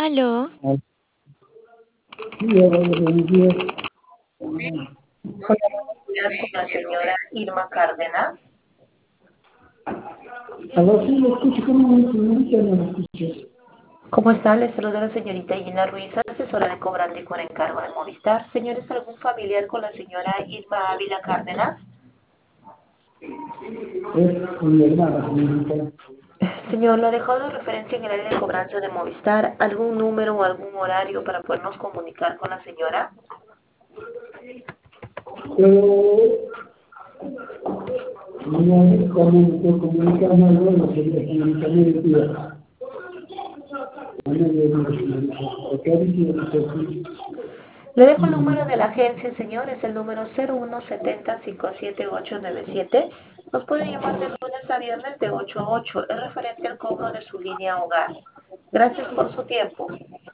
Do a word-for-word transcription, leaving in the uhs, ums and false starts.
Aló, Ah, sí, hola, buenos días. Hola, buenos días con la señora Irma Cárdenas. Aló, sí, lo escucho, ¿cómo es? Señorita, no lo escucho. ¿Cómo está? Le saluda la señorita Gina Ruiz, asesora de cobrante con encargo de Movistar. Señor, ¿es algún familiar con la señora Irma Ávila Cárdenas? Es con mi hermana, señorita. Señor, ¿lo ha dejado de referencia en el área de cobranza de Movistar? ¿Algún número o algún horario para podernos comunicar con la señora? Pero, no, cuando te comunicamos algo, no sería señorita, me decía. A mediodía, señorita. ¿O qué decía usted? Le dejo el número Mm, de la agencia, señor, es el número cero uno siete cero cinco siete ocho nueve siete. Nos puede llamar de lunes a viernes de ocho a ocho. Es referente al cobro de su línea hogar. Gracias por su tiempo.